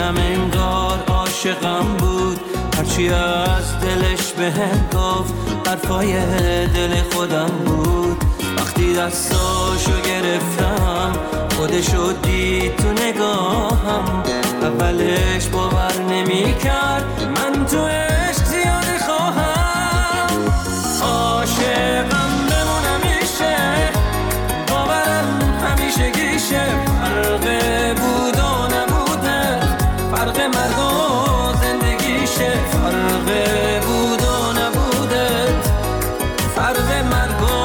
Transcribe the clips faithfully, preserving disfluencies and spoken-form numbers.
اونم انگار عاشقم بود، هرچی از دلش بهم گفت حرفای دل خودم بود. وقتی دستاشو گرفتم خودشو دید تو نگاهم، اولش باور نمی کرد من تو عشق زیاده خواهم. عاشقم بمونم میشه، باورم همیشه گیشه، فرق بود و نبوده، فرق مرگ و زندگیشه، فرق بود و نبوده، فرق مرگ و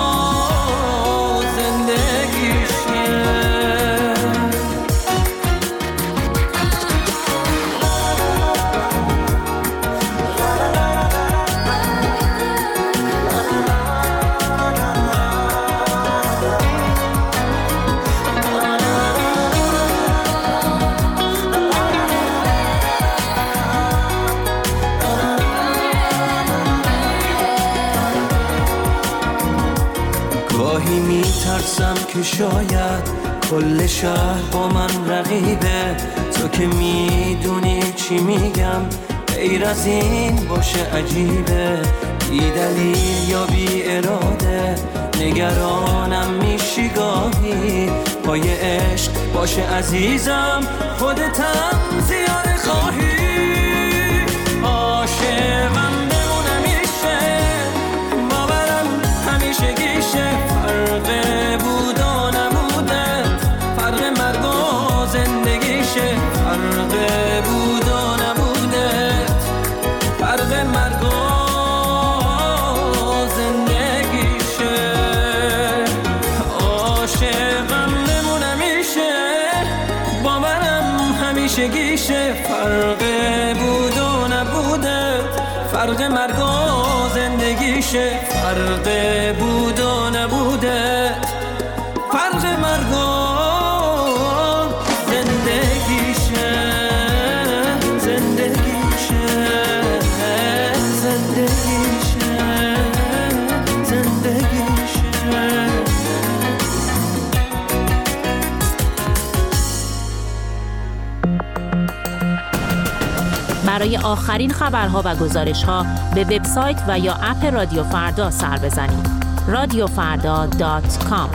میترسم که شاید کل شهر با من رقیبه، تو که میدونی چی میگم غیر از این باشه عجیبه، بی دلیل یا بی اراده نگرانم میشی گاهی، پای عشق باشه عزیزم خودتم زیاده خواهی. عاشقم بمونم میشه، باورم همیشه گیشه، فرق بود و نبوده، فرق مرگ و زندگیشه، فرق بود و نبوده، فرق مرگ و زندگیشه. عاشقم بمونم میشه، باورم همیشه گیشه، فرق بود و نبوده، فرق مرگ و زندگیشه، فرق بود و نبوده، فرق مرگ و زندگیشه، زندگیشه، زندگیشه، زندگیشه. برای آخرین خبرها و گزارش‌ها به وبسایت و یا اپ رادیو فردا سر بزنید. رادیو فردا دات کام.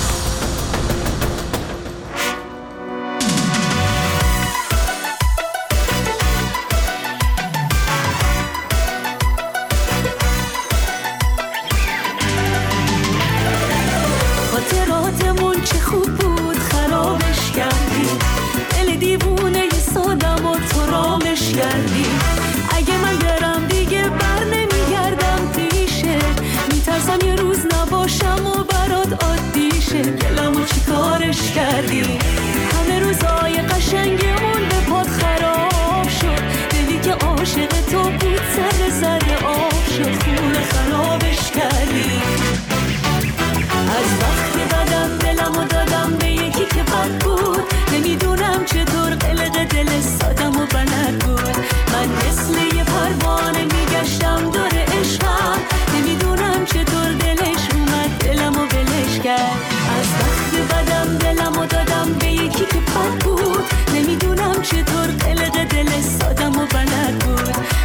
خاطراتمون چه خوب بود خرابش کردی، دل دیوونه ی سادم و تو رامش کردی. اگه من برم دیگه بر نمیگردم پیشه، میترسم یه روز نباشم و برات عادیشه. دلمو چی کارش کردی، همه روزای قشنگمون به پات خراب شد، دلی که عاشق تو بود سر زده آب شد، خونه خرابش کردی. از وقتی بدم دلمو دادم به یکی که بد بود، نمیدونم چطور قلق دل سادم و بلد بود. من مثل یه پروانه میگشتم دور عشقم، نمیدونم چطور دلش اومد دلمو ولش کرد. از وقتی بدم دلمو دادم به یکی که بد بود، نمیدونم چطور قلق دل سادم و بلد بود.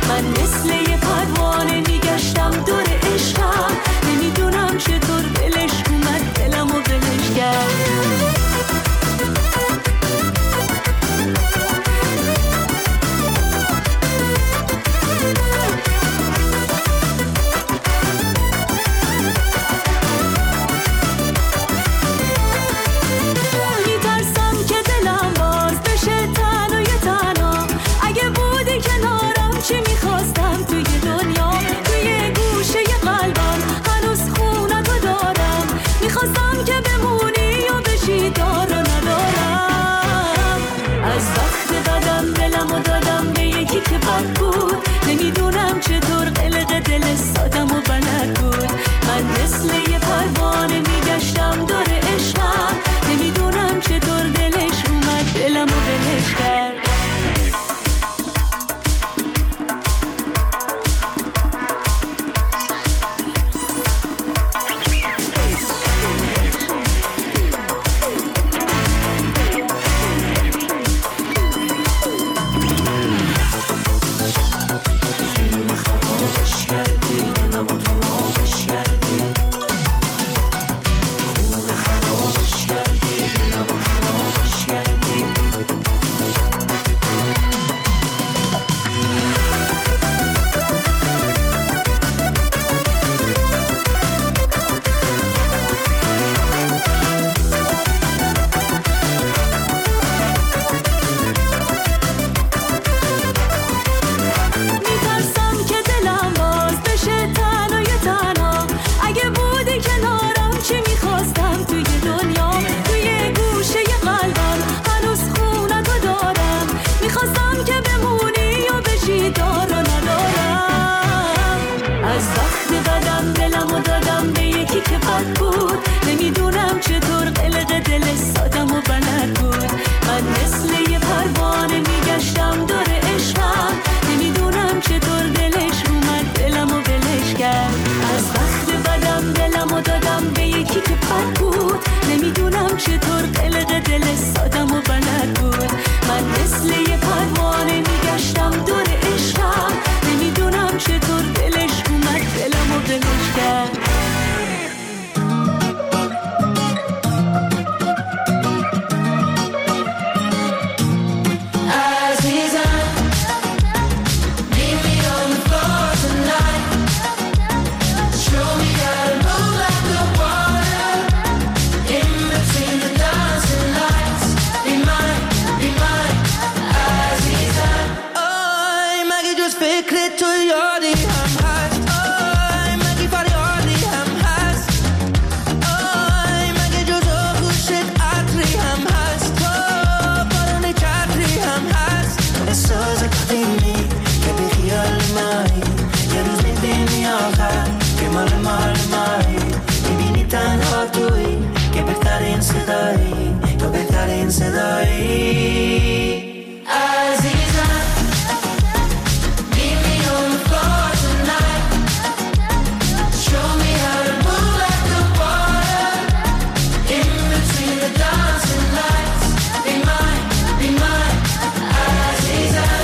فکر تو یادی هم هست آی مگه فریادی هم هست آی مگه جز آغوشت عطری هم هست تو بارون چتری هم هست احساس قدیمی که بی خیال مایی یه روز میبینی آخر که مال مال مایی میبینی تنها توی که بهترین صدایی تو بهترین صدایی عزیزم meet me on the floor tonight show me how to move like the water in between the dancing lights be mine, be mine عزیزم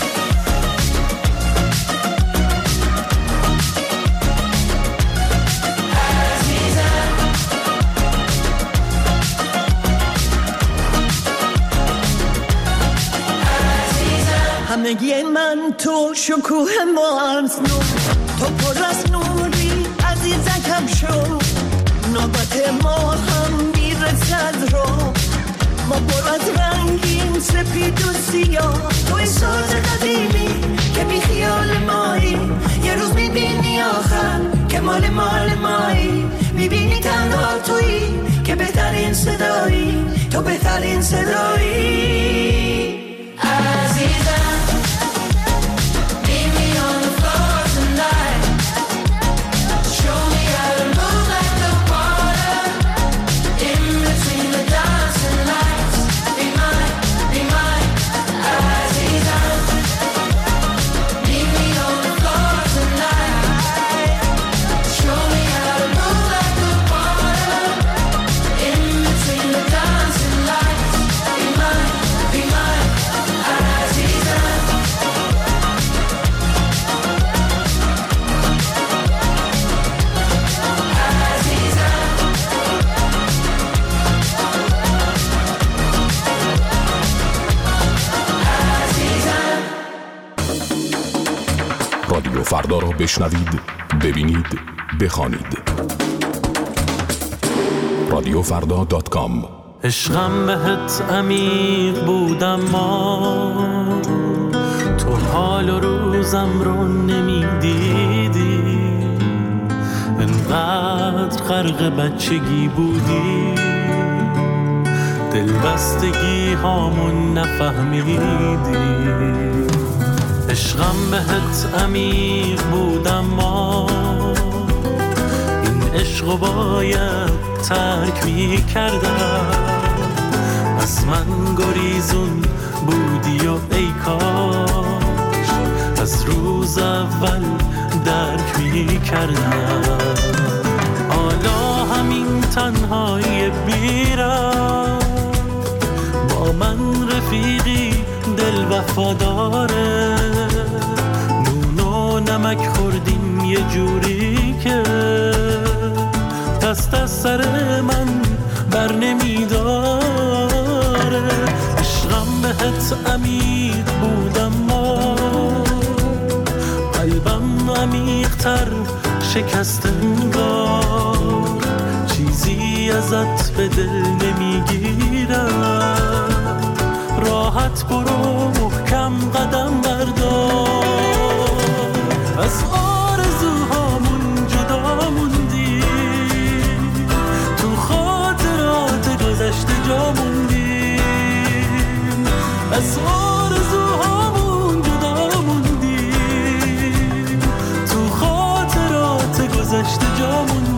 همگی من تو شکوه مارز نو تو پر از نوری عزیزکم شو نوبت ما هم میرسد رو ما پر از رنگیم سپید و سیاه تو احساس قدیمی که بی خیال مایی یه روز میبینی آخر که مال مال مایی میبینی تنها تویی که بهترین صدایی تو بهترین صدایی عزیزم رادیو فردا را بشنوید، ببینید، بخوانید. رادیو فردا دات کام. عشقم بهت عمیق بودم ما تو حال و روزم رو نمیدیدی انقدر غرق بچگی بودی دلبستگی هامون نفهمیدی عشقم بهت عمیق بودم ما این عشقو باید ترک می کردم از من گریزون بودی و ای کاش از روز اول درک می کردم حالا همین تنهایی بیرم با من رفیقی دل وفاداره نون و نمک خوردیم یه جوری که دست از سر من بر نمیداره عشقم بهت عمیق بودم ما قلبم عمیق‌تر شکست انگار چیزی ازت به دل نمیگیرم راحت برو محکم قدم بردار از آرزوهامون جدا موندی تو خاطرات گذشته جا موندیم از آرزوهامون جدا موندیم تو خاطرات گذشته جا موندیم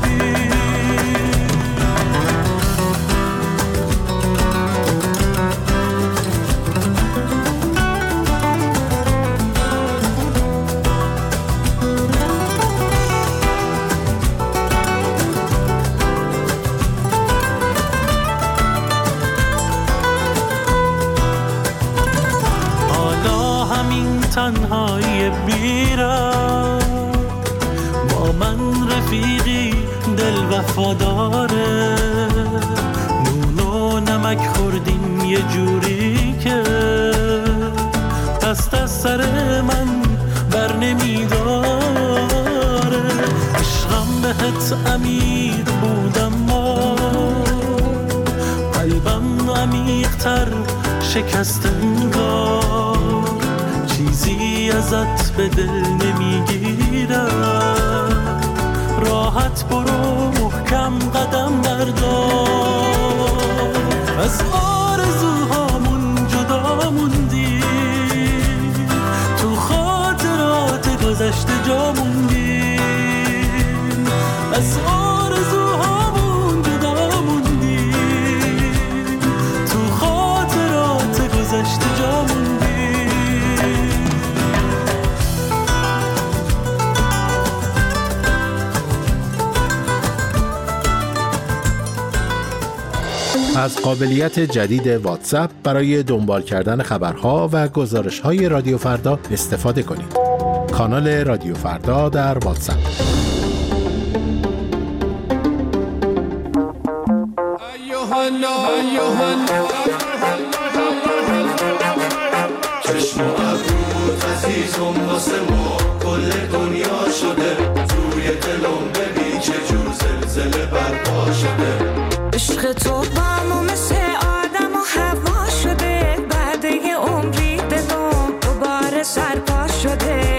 تنهایی بیرم با من رفیقی دل وفاداره نون و نمک خوردیم یه جوری که دست از سر من بر نمیداره عشقم بهت عمیق بودم ما قلبم عمیق‌تر شکست انگار چیزی ازت به دل نمیگیرم، راحت برو محکم قدم بردار. از آرزوهامون جدا موندیم، تو خاطرات گذشته جا موندیم. از آرزوهامون جدا موندیم، تو خاطرات گذشته جا موندیم. از قابلیت جدید واتساپ برای دنبال کردن خبرها و گزارش‌های رادیو فردا استفاده کنید. کانال رادیو فردا در واتساپ. چشم و ابرود عزیزم واسه ما کل دنیا شده، توی دلم ببین چه جور زلزله برپا شده. عشق تو با ما مثل آدم و هوا شده، بعد یه عمری دلم دوباره سرپا شده.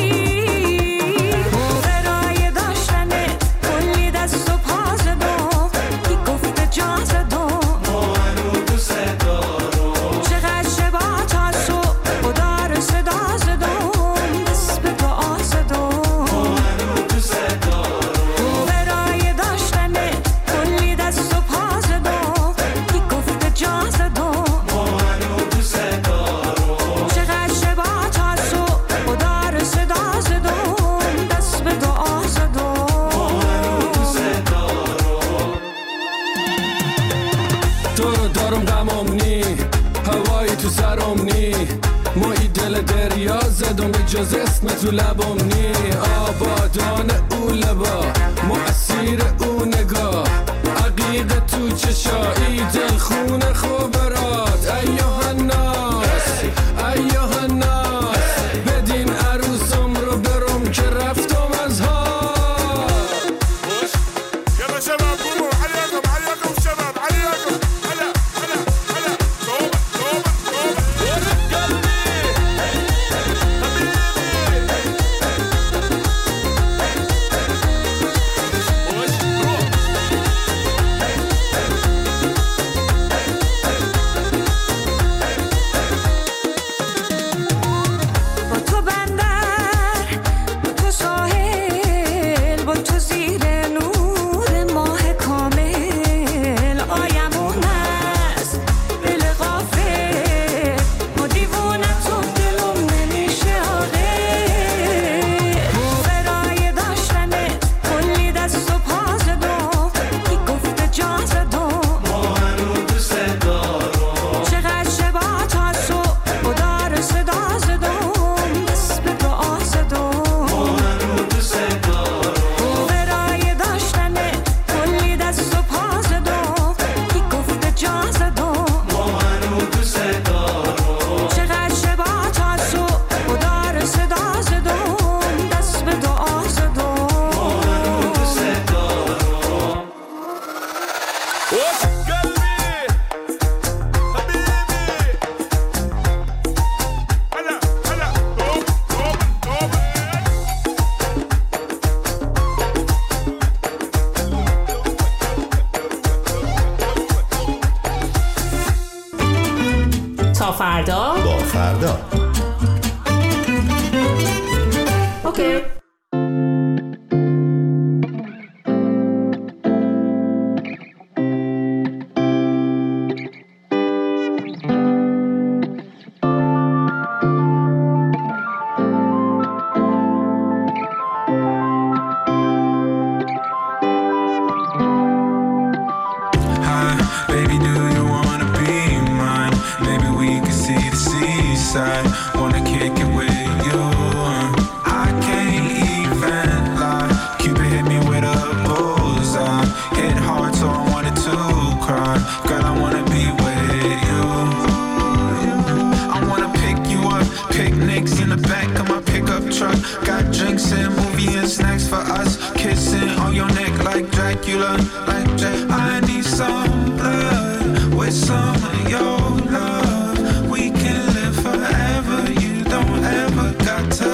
برای داشتن کلی دست و پا زدم، کی گفته جا زدم، ما هنو دوست دارم. چقدر شبا تا صبح خدا رو صدا زدم، دست به دعا زدم، ما هنو دوست دارم. برای داشتن کلی دست و پا زدم، کی گفته جا زدم، ما هنو دوست دارم. چقدر شبا تا صبح خدا رو صدا زدم، دست به دعا زدم، ما هنو دوست دارم. تو رو دارم غمم نی، هوایی تو سرم نی، مایی دل دریا زدم به جز اسم تو لبم نی. آبادان او لبا مؤثیر او نگاه، عقیق تو چشایی دل خون خوبرات. ایوه الناس ایوه الناس، بدین عروسم رو برم که رفتم از ها. يلا شباب قوموا عليكم عليكم شباب عليكم. هلا هلا هلا توبة توبة توبة ورد قلبي حبيبي. وش روح با تو بندر، با تو ساحل، با تو زیر نور ماه کامل. آیمون است دل غافل، ما دیوونه تو دلم نمیشه عاقل. برای داشتن کلی دست و پا زدم، کی گفته جا زدم، ما هنو دوست دارم. چقدر شبا تا صبح خدا رو صدا زدم، دست به دعا زدم، ما هنو دوست دارم. برای داشتن کلی دست و پا زدم، کی گفته جا زدم، ما هنو دوست دارم. چقدر شبا تا صبح خدا رو صدا زدم، دست به دعا زدم، ما هنو دوست دارم. وش قلبي حبيبي. هلا هلا توبة توبة توبة. تا فردا. با فردا. اوکی. Hi, baby, do you wanna be mine? Maybe we could see the seaside. Wanna kick it with you? I can't even lie. Cupid hit me with a bullseye. Hit hard, so I wanted to cry. Girl, I wanna be with you. I wanna pick you up. Picnics in the back of my pickup truck. Got drinks and movie and snacks for us. Kissing on your neck like Dracula, like Jack. I need some blood with some of your love. We can live forever. You don't ever got to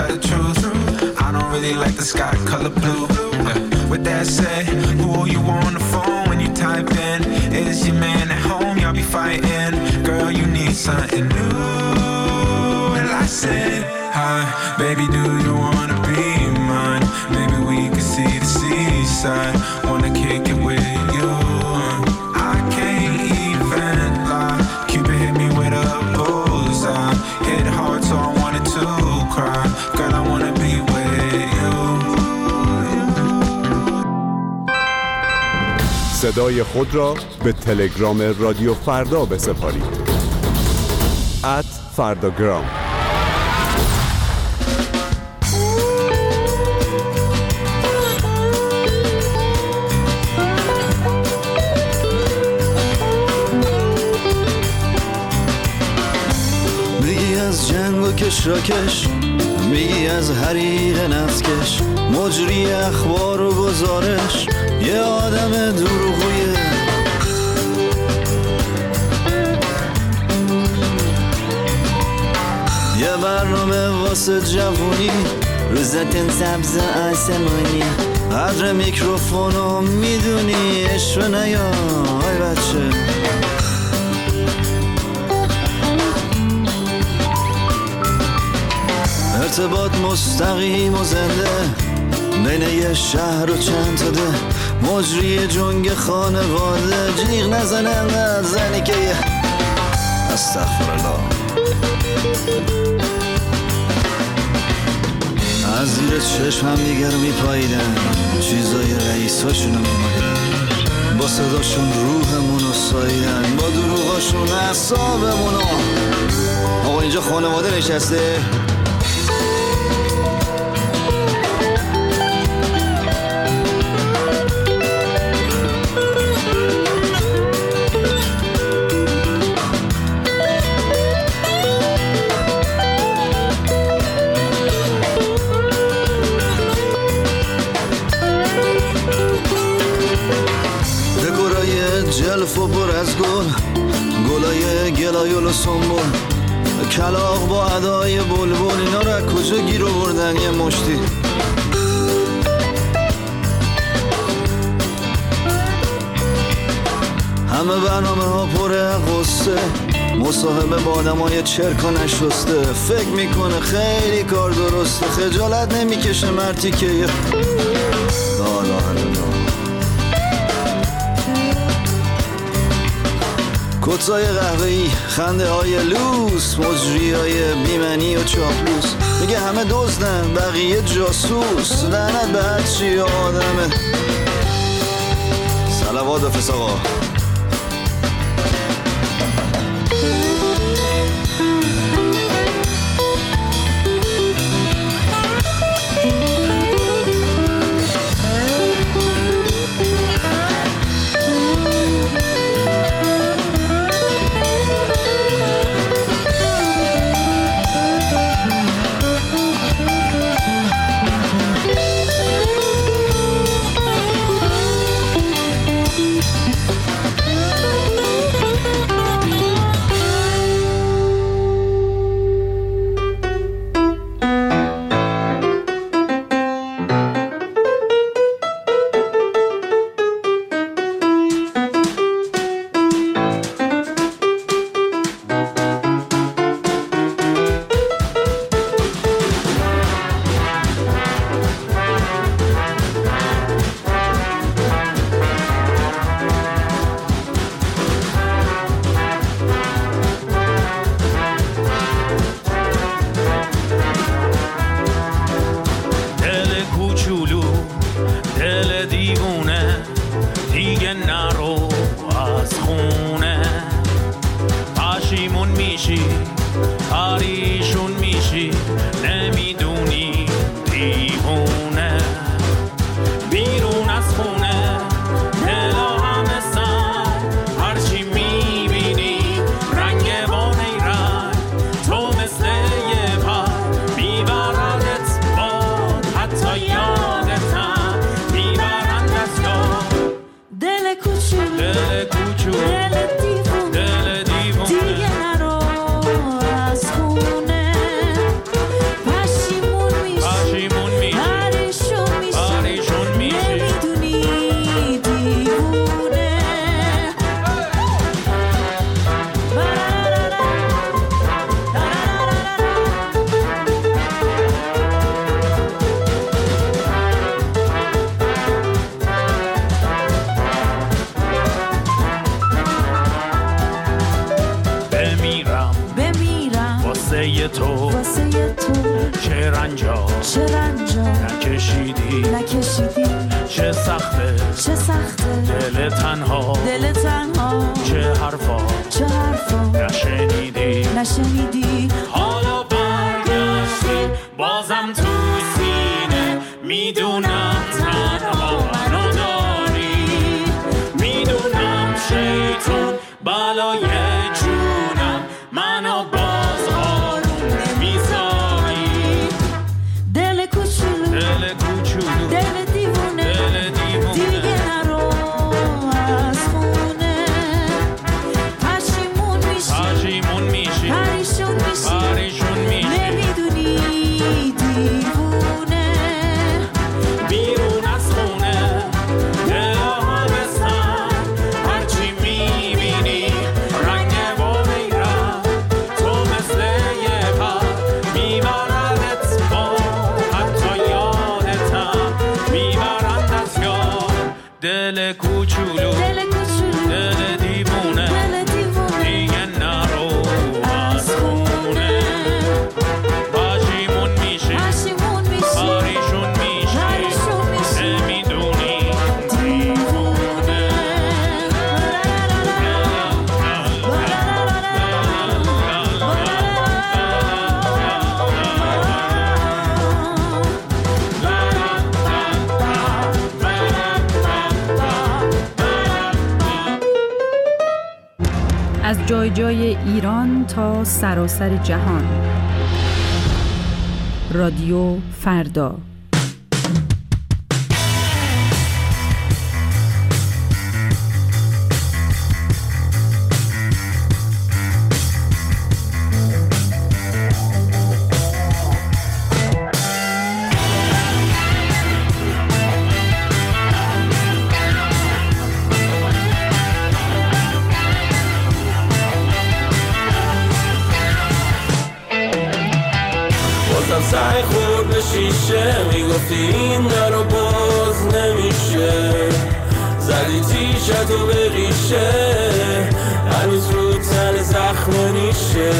the truth. I don't really like the sky color blue. Yeah. With that said, who you on the phone when you type in? Is your man at home? Y'all be fighting. Girl, you need something new. And I said, hi, baby, do you wanna be mine? Maybe we could see the seaside. Wanna kick it with you. I can't even lie. Cupid hit me with a bullseye. Hit hard so I wanted to cry. Girl, I wanna be with you. صدای خود را به تلگرام رادیو فردا بسپارید. ات فرداگرام. میگی از جنگ و کشراکش، میگی از حریق نفتکش، مجری اخبار و گزارش، یه آدم دروغویه. یه برنامه واسه جوونی، روزتن سبز آسمانی، قدر میکروفونو میدونی، عشق نیا های بچه. ارتباط مستقیم و زنده بین یه شهر و چند تا ده، مجری جنگ خانواده، جیغ نزنه انقدر زنی که یه استغفرالله. از زیر چشم هم دیگر میپاییدن، چیزای رئیساشونو میماییدن، با صداشون روحمونو ساییدن، با دروغاشون اعصابمونو. آقا اینجا خانواده نشسته، جلف و پر از گل، گلای گلایول و سنبول، کلاغ با ادای بلبل، اینا رو از کجا گیر آوردن یه مشتی؟ همه برنامه ها پر قصه، مصاحبه با آدم های چرک و نشسته، فکر میکنه خیلی کار درسته، خجالت نمیکشه مرتی که یه لالا هلالا. کتای قهوه‌ای، خنده های لوس، مجری های بیمنی و چاپلوس، میگه همه دزدن بقیه جاسوس، لعنت به هر چی آدمه. صلوات و فساقا. رنجا چه رنجا نکشیدی نکشیدی چه سخته چه سخته دل تنها دل تنها چه حرفا چه حرفا نشنیدی نشنیدی حالا برگشتی بازم تو سینه میدونم تنها منو داری میدونم شیطون بالای جونم منو باز آروم نمیذاری دل کوچولو دل کوچولو دل دیوونه دل دیوونه دیگه نرو از خونه پشیمون میشی پشیمون میشی پریشون میشی پریشون میشی نمیدونی دیوونه بیرون از خونه دل همه سر هرچی میبینی رنگ با بیرم تو مثل یه پر میبردت با حتی یادتم میبرند از یاد دل کوچولو دل کوچولو دل دیوونه دل دیوونه دیگه نرو از خونه پشیمون میشی پشیمون میشی پریشون میشی پریشون میشی نمیدونی دیوونه از جای جای ایران تا سراسر جهان. رادیو فردا. سعی خورد به شیشه میگفتی این در رو باز نمیشه زدی تیشتو به ریشه هنوز رو تن زخم نیشه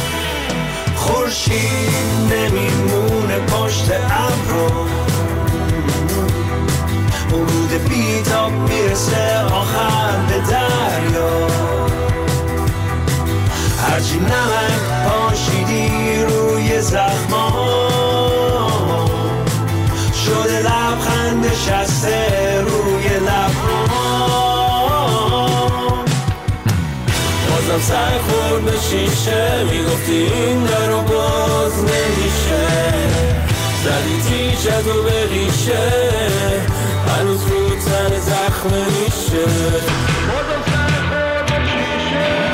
خورشید نمیمونه پشت ابرو ورود بیتاب میرسه آخر به دریا هرچی نمک پاشیدی روی زخما شده لبخند نشسته روی لبها بازم سعی خورد به شیشه میگفتی این در رو باز نمیشه زدی تیشتو به ریشه هنوز رو تن زخم نیشه بازم سعی خورد به شیشه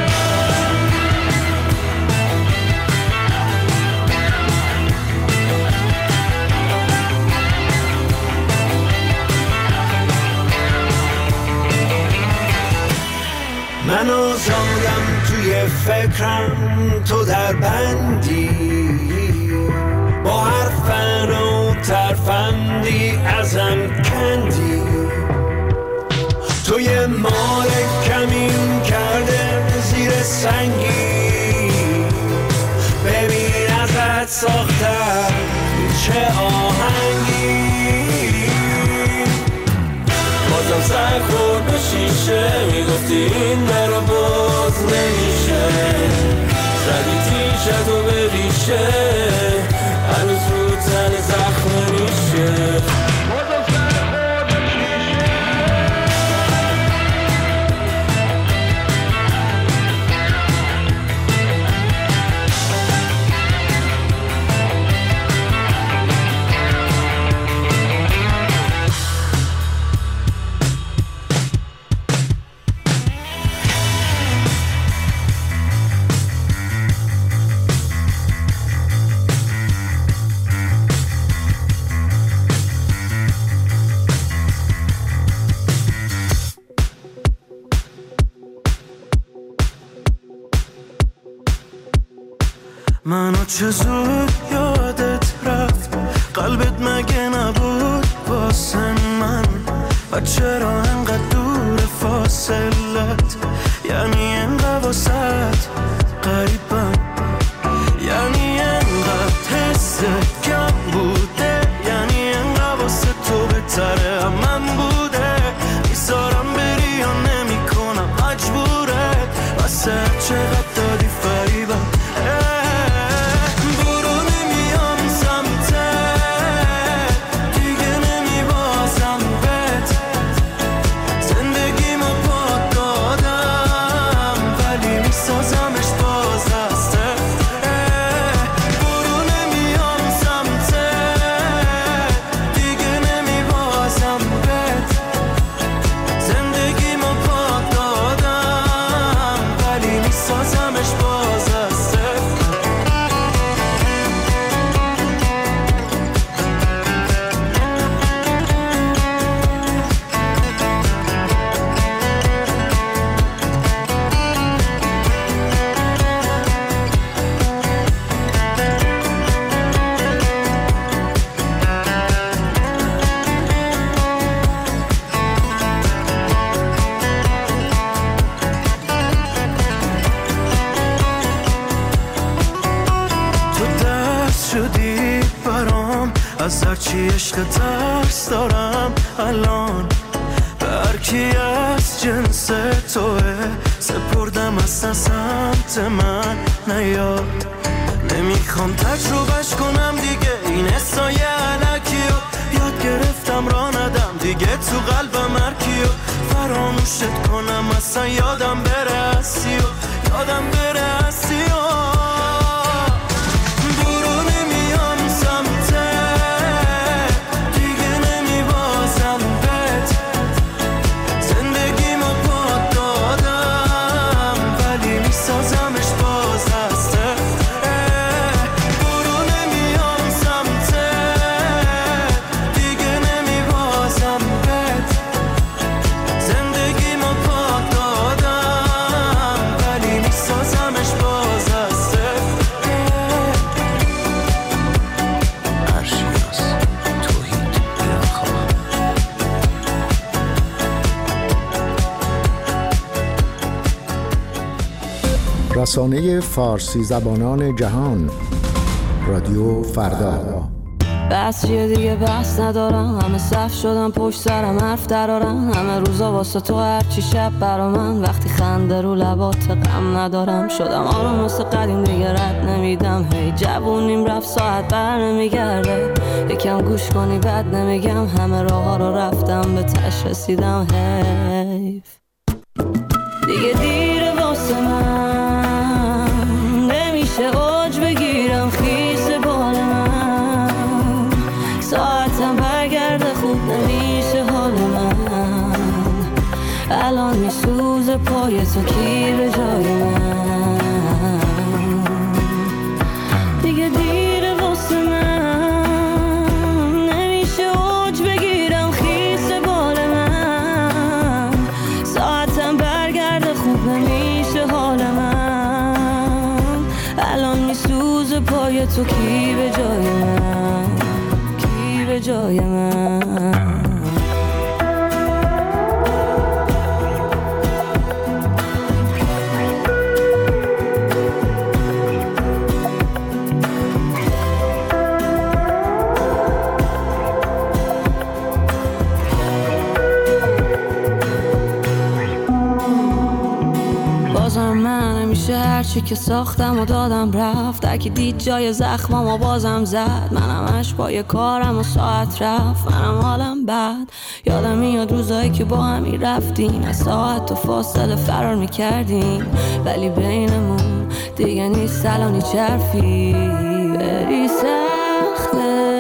من آزادم توی فکرم تو در بندی با هر فن و ترفندی ازم کندی تو یه مار کمین کرده زیر سنگی ببین ازت ساختم چه آهنگی بازم سعی خورد به شیشه میگفتی این در رو باز نمیشه زدی تیشتو به ریشه هنوز رو تن زخم نیشه بازم سعی خورد به شیشه منو چه زود یادت رفت قلبت مگه نبود واسه من و چرا انقدر دور فاصلت یعنی انقدر واسط قریبم یعنی انقدر حست بوده، یعنی انقدر واسه تو بهتره من بوده. میذارم بری یا نمی کنم مجبوره، واسه چقدر دادی فریبم. برو نمیام سمتت، دیگه نمیبازم بهت. زندگیمو پات دادم ولی میسازمش باز از صفر. برو نمیام سمتت، دیگه نمیبازم بهت. زندگیمو پات دادم ولی میسازمش باز از صفر. تو دست شدی برام، از هرچی عشق ترس دارم الان. برکی از جنس توه، سپردم اصلا سمت من نیاد. نمیخوام تجربهش کنم دیگه این حسای علکیو، یاد گرفتم را ندم دیگه تو قلبم هرکیو. فراموشت کنم اصلا یادم بره هستی و یادم بره هستی و. برو نمیام سمتت، دیگه نمیبازم بهت. زندگیمو پات دادم ولی میسازمش باز از صفر. برو نمیام سمتت، دیگه نمیبازم بهت. زندگیمو پات دادم ولی میسازمش باز از صفر. عرشیاس توحید برخواه. رسانه فارسی زبانان جهان، رادیو فردا. بس چیه دیگه بس ندارم، همه صف شدم پشت سرم حرف درارم. همه روزا واسه تو هرچی شب برا من، وقتی خنده رو لبات غم ندارم. شدم آروم مثل قدیم دیگه رد نمیدم. هی جوونیم رفت ساعت بر نمیگرده، یکم گوش کنی بد نمیگم. همه راه ها رو رفتم به تش رسیدم. حیف دیگه دیره واسه من، نمیشه اوج بگیرم خیس بال من. ساعتم برگرده خوب نمیشه حال من. الان میسوزه پای تو کی به جای من. دیگه دیره واسه من، نمیشه اوج بگیرم خیس بال من. ساعتم برگرده خوب نمیشه حال من. الان میسوزه پای تو کی به جای من، کی به جای من. هرچی که ساختم و دادم رفت، اگه دید جای زخمم و بازم زد. منم اش پای کارم و ساعت رفت، منم حالم بد. یادم میاد روزایی که با همی رفتیم، از ساعت و فاصله فرار میکردیم. ولی بینمون دیگه نیست الانی چرفی. بری سخته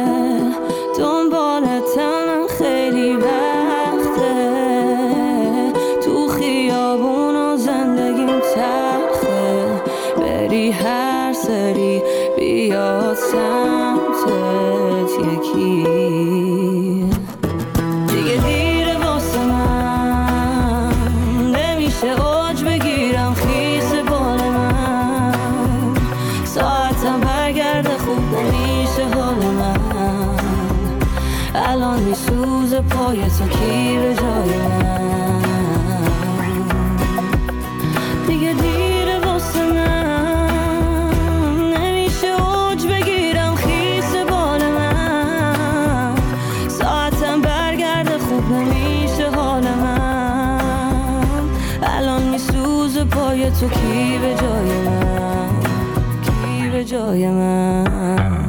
دنبالتم خیلی وقته، تو خیابون و زندگیم تلخه. بری هر سری بیاد سمتت یکی. دیگه دیره واسه من، نمیشه اوج بگیرم خیس بال من. ساعتم برگرده خوب نمیشه حال من. الان میسوزه پای تو کی به جای من. دیگه دیره واسه من، نمیشه اوج بگیرم خیس بال جای تو کی به جای من، کی به جای من.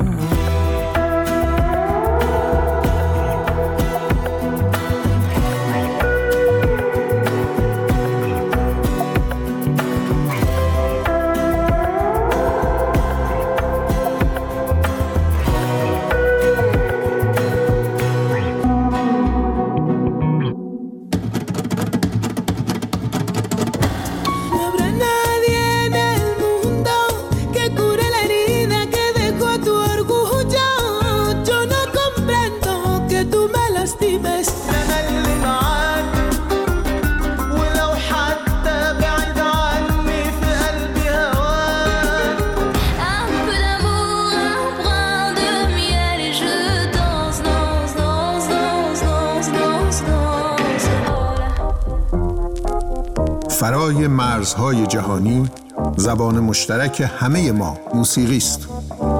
فرای مرزهای جهانی زبان مشترک همه ما موسیقی است.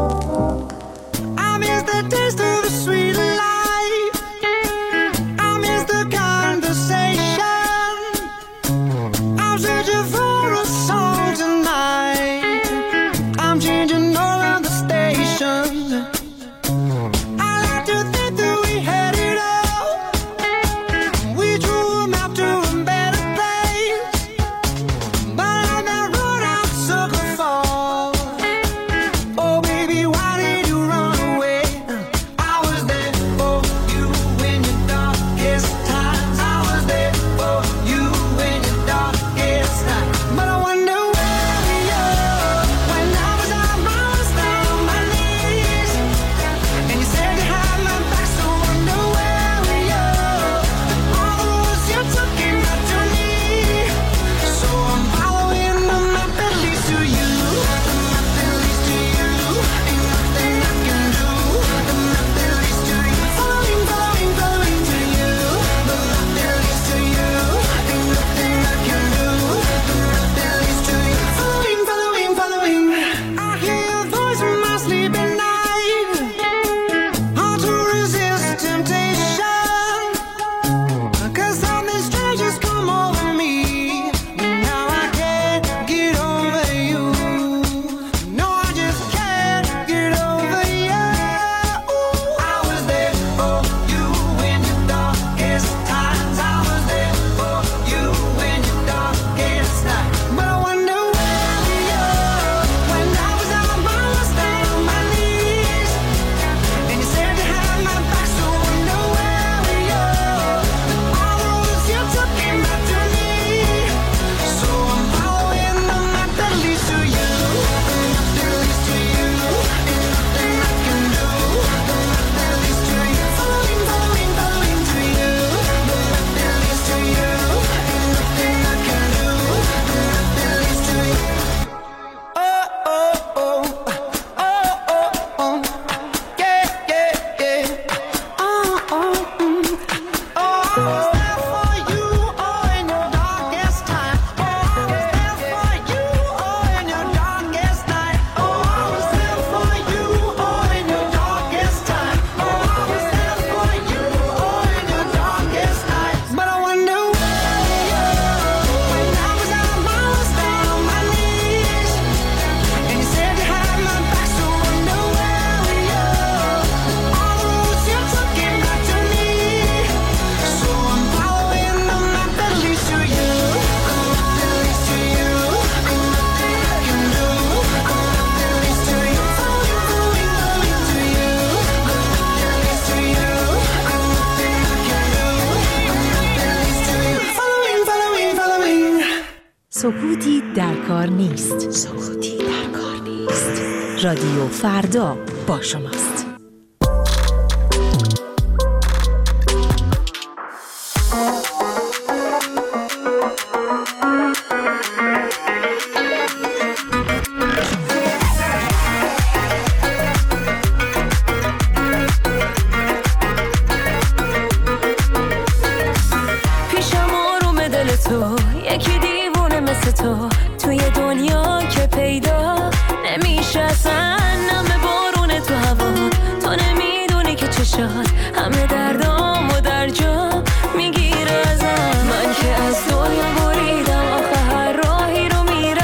سکوتی در کار نیست. سکوتی در کار نیست. رادیو فردا با شماست. پیشم آروم دل تو، یکی دیوونه مثل تو توی دنیا که پیدا نمیشه اصلا. نم بارون تو هوا، تو نمیدونی که چشات همه دردام و در جا میگیره ازم. من که از دنیا بریدم، آخه هر راهی رو میرم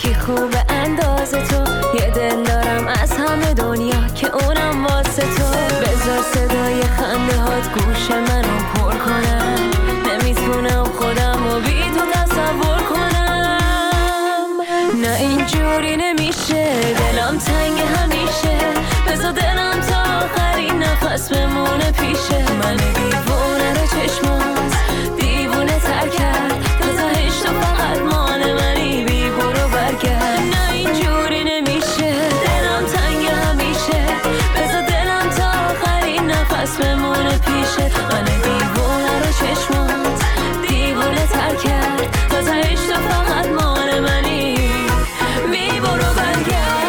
کی خوبه اندازه تو، یه دل دارم از همه دنیا که اونم واسه تو. بذار صدای خنده هات گوش منو پر کنم، نمیتونم خودم رو بی تو تصور کنم. نه اینجوری نمیشه، دلم تنگ همیشه. بذار دلم تا آخرین نفس بمونه پیشه. من دیوونه رو چشمات دیوونه تر کرد، تا تاهش تو فقط مال منی، بی برو برگرد. نه اینجوری نمیشه، دلم تنگ همیشه. بذار دلم تا آخرین نفس بمونه پیشه. من دیوونه رو چشمات دیوونه تر کرد، تا تاهش تو فقط مال منی، بی برو برگرد.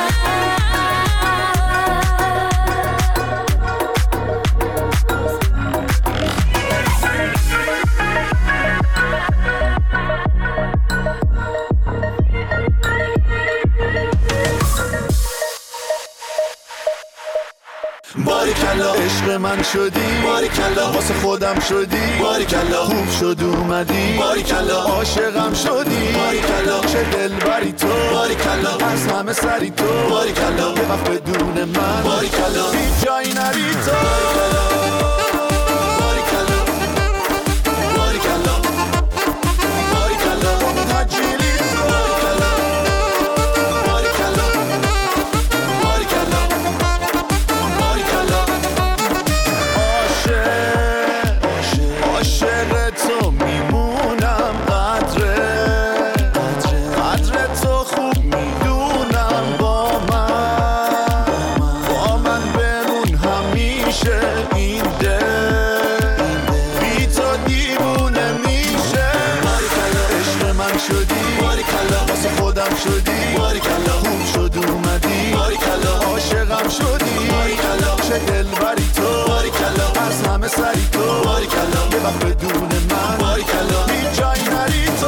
باریکلا عشق من شدی، باریکلا واسه خودم شدی، باریکلا خوب شد اومدی، باریکلا عاشقم شدی، باریکلا چه دلبری تو، باریکلا از همه سری تو، باریکلا یه وقت بدون من، باریکلا هیچ جایی نری تو. باریکلا باریکلا باریکلا تجیلی تو، باریکلا باریکلا باریکلا باریکلا. عاشق عاشق تو میمونم، قدره قدر تو خوب میدونم. با من با من بمون همیشه، این دل بی تو دیوونه میشه. باریکلا عشق من شدی، باریکلا واسه خودم شدی، باریکلا خوب شد اومدی، باریکلا عاشقم شدی، باریکلا چه دلبری تو، باریکلا از همه سری تو، باریکلا یه وقت بدون من، باریکلا هیچ جایی نری تو.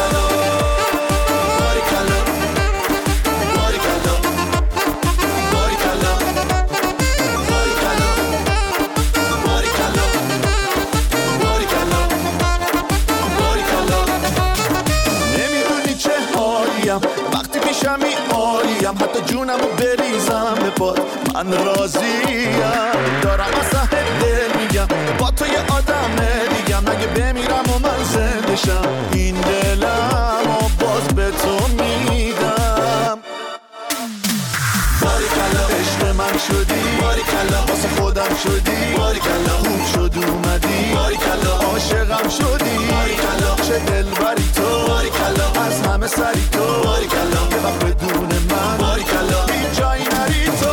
باریکلا باریکلا باریکلا باریکلا باریکلا باریکلا باریکلا. نمیدونی چه حالیم وقتی پیشمی، عالیم حتی جونمو بریزم به پات، من راضیم. دارم از ته دل میگم با تو یه آدم دیگم، اگه بمیرم و من زنده شم، این دلم و باز به تو میدم. باریکلا عشق من شدی، باریکلا واسه خودم شدی، باریکلا خوب شد اومدی، باریکلا عاشقم شدی، باریکلا چه دلبری تو، باریکلا از همه سری تو، باریکلا یه وقت بدون من، باریکلا هیچ جایی نری تو.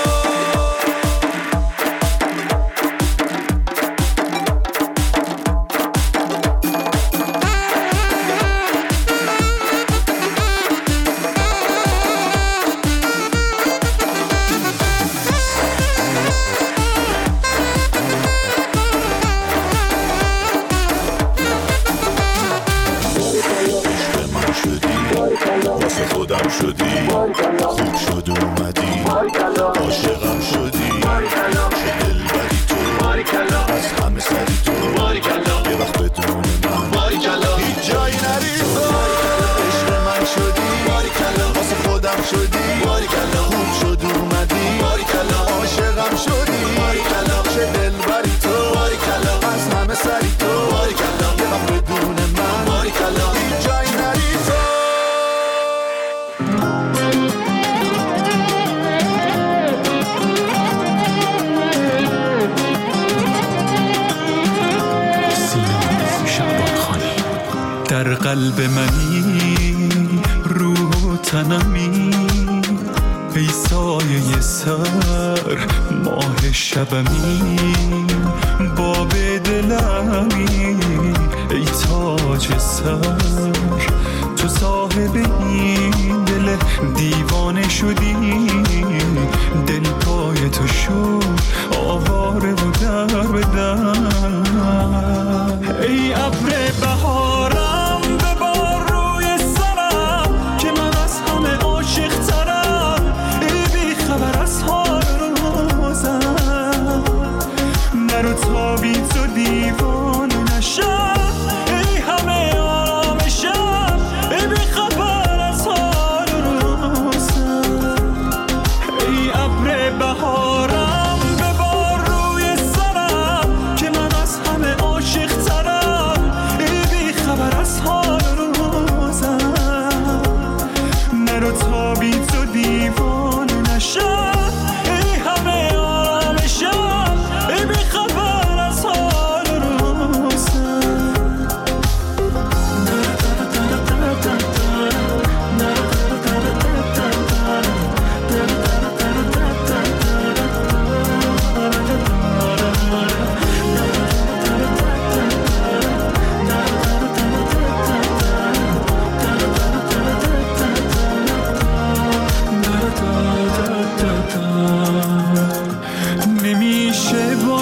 خودم شدی، خوب شد اومدی، عاشقم شدی، چه دلبری تو، از همه سری تو، یه وقت بدون من، هیچ جایی نری تو. عشق من شدی، واسه خودم شدی، خوب شد اومدی، عاشقم شدی، چه دلبری تو، از همه سری تو، یه وقت بدون من، هیچ جایی نری تو. در قلب منی، روح و تنمی، ای سایه سر ماه شبمی، باب دلمی، ای تاج سر، تو صاحب این دل دیوانه شدی، دل پای تو شد آواره و در بدن. ای ابر بهارم ببار روی سرم، که من از همه عاشق ترم، ای بی خبر از حال روزم، نرو تا بی تو دیوانه نشم، ای همه آرامشم، ای بی خبر از حال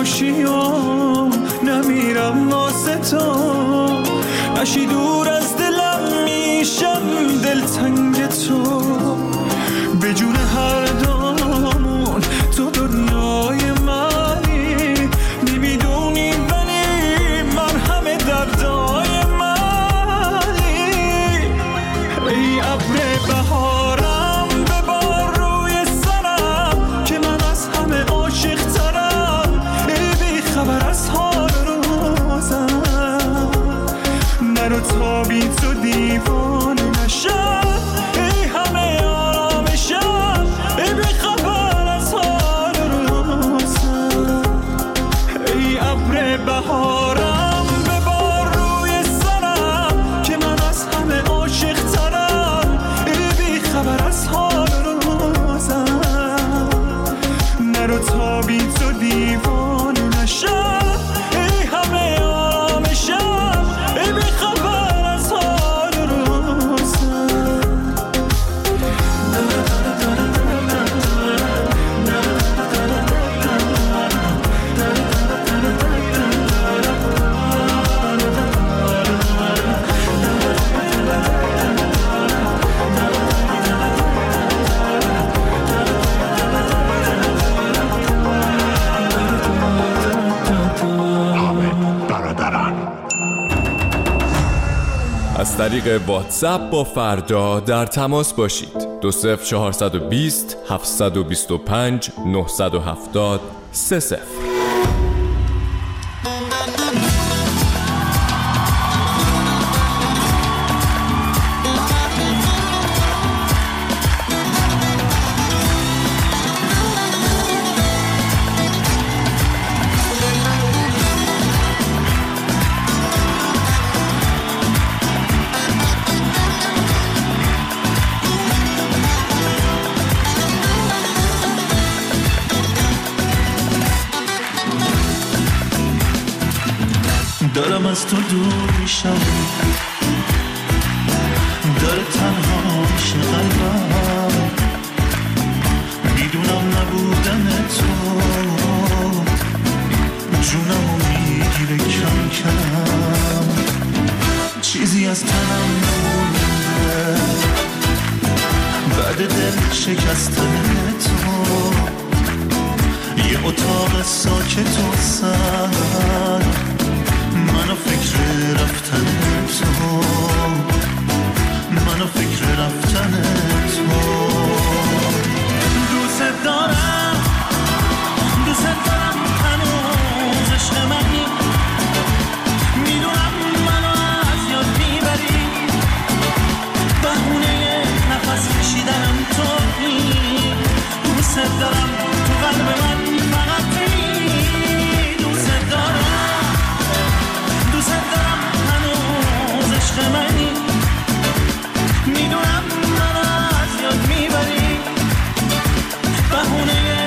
باشی و نمیرم واسه تو، نشی دور از دلم میشم دلتنگ تو، به جون هر دامون تو دنیای منی، نمیدونی ولی من همه دردای منی. ای ابر بهارم ببار روی سرم که من از همه عاشق ترم، ای بی خبر از حال روزم، نرو تا بی تو دیوانه نشم، ای همه آرامشم، ای بی خبر از حال روزم. ای ابر بهارم ببار روی سرم که من از همه عاشق ترم، ای بی خبر از حال روزم، نرو تا بی تو دیوانه نشم، ای همه آرامشم، ای بی خبر از حال روزم. از طریق واتساپ با فردا در تماس باشید. دو صفر چهارصد و بیست هفتصد و بیست و پنج نهصد و هفتاد سه صفر. دارم از تو دور میشم، داره تنها میشه قلبم، میدونم نبودن تو جونمو میگیره کم کم، چیزی از تنم نمونده بعد دل شکستن تو، یه اتاق ساکت و سر منو فکر رفتن تو، منو فکر رفتن تو. دوست دارم دوست دارم هنوز عشق منی، میدونم منو از یاد میبری، بهونه نفس کشیدنم تویی، دوست دارم تو قلب من فقطی، دوست دارم دوست دارم هنوز عشق منی، میدونم منو از یاد میبری، بهونه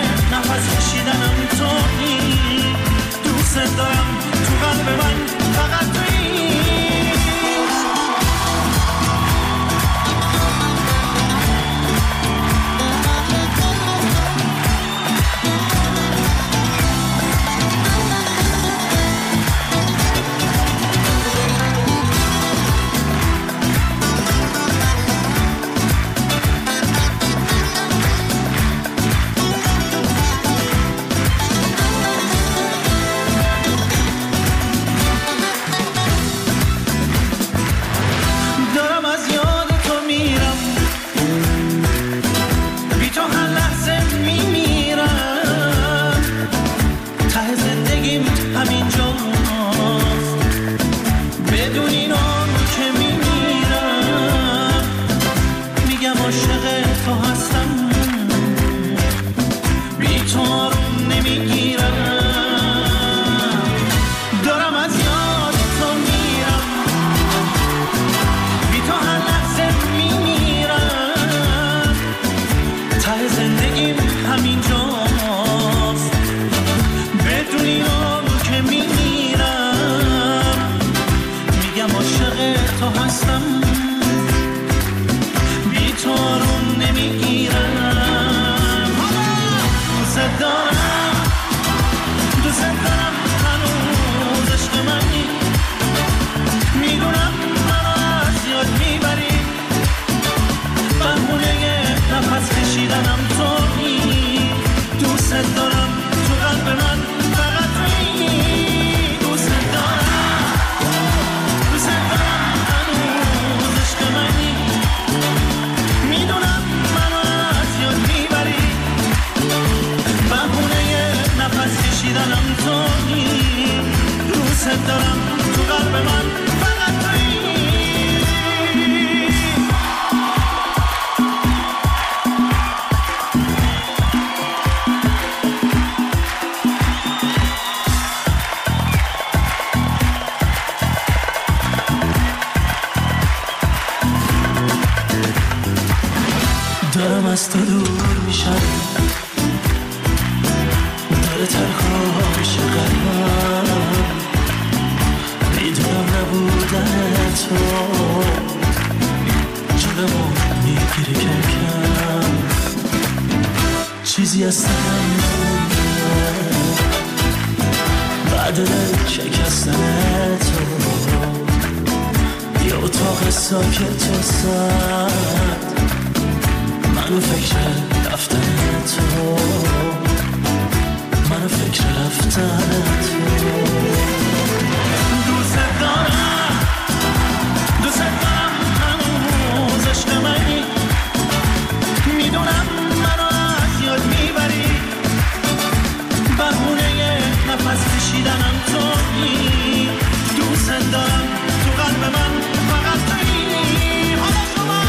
تویی، دوست دارم تو قلب من فقط تویی. دارم از تو دور میشم، داره تنها میشه قلبم، میدونم نبودن تو جلمو میگیری کم کم، چیزی از سرم نمونده بعد دل شکستن تو، یه اتاق ساکت و سرد، منو فکر رفتن تو، منو فکر رفتن تو. دوست دارم دوست دارم هنوز عشق منی، میدونم منو از یاد میبری، بهونه نفس کشیدنم تویی، دوست دارم تو قلب من فقط تویی. حالا شما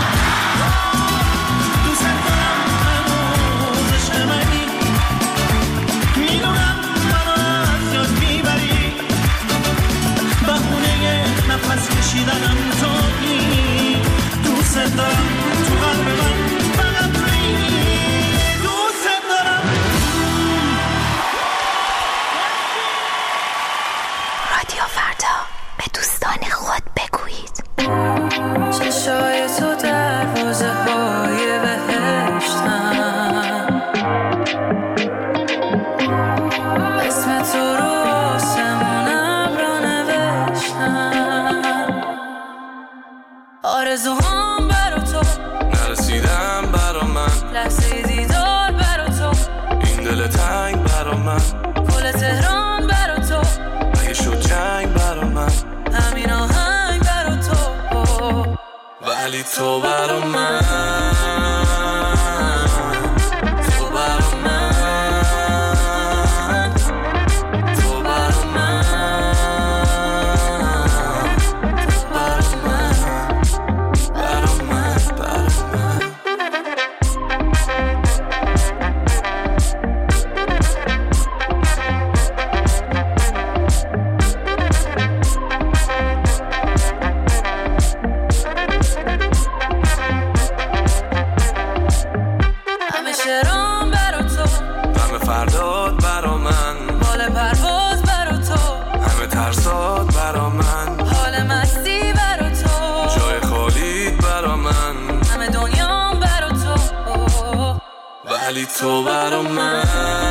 نفس کشیدنم تویی، دوست دارم تو قلب من فقط تویی، دوست دارم. رادیو فردا، به دوستان خود بگویید. چشای تو دروازه های بهشتن، اسم تو رو آسمونم را نوشتن، آرزوهام برا تو نرسیدم برا من، لحظه دیدار برا تو، این دل تنگ برا من، پل تهران برا تو، اگه شد جنگ برا من، همین آهنگ برا تو، ولی تو برا من، تو برا من، تو برا من، تو برا من، برا من، برا من. همیشه رام برا تو، همه فرداد برا من، بال پرواز برا تو، همه ترسات برا من، حال مستی برا تو، جای خالیت برا من، همه دنیام برا تو، ولی تو برا من.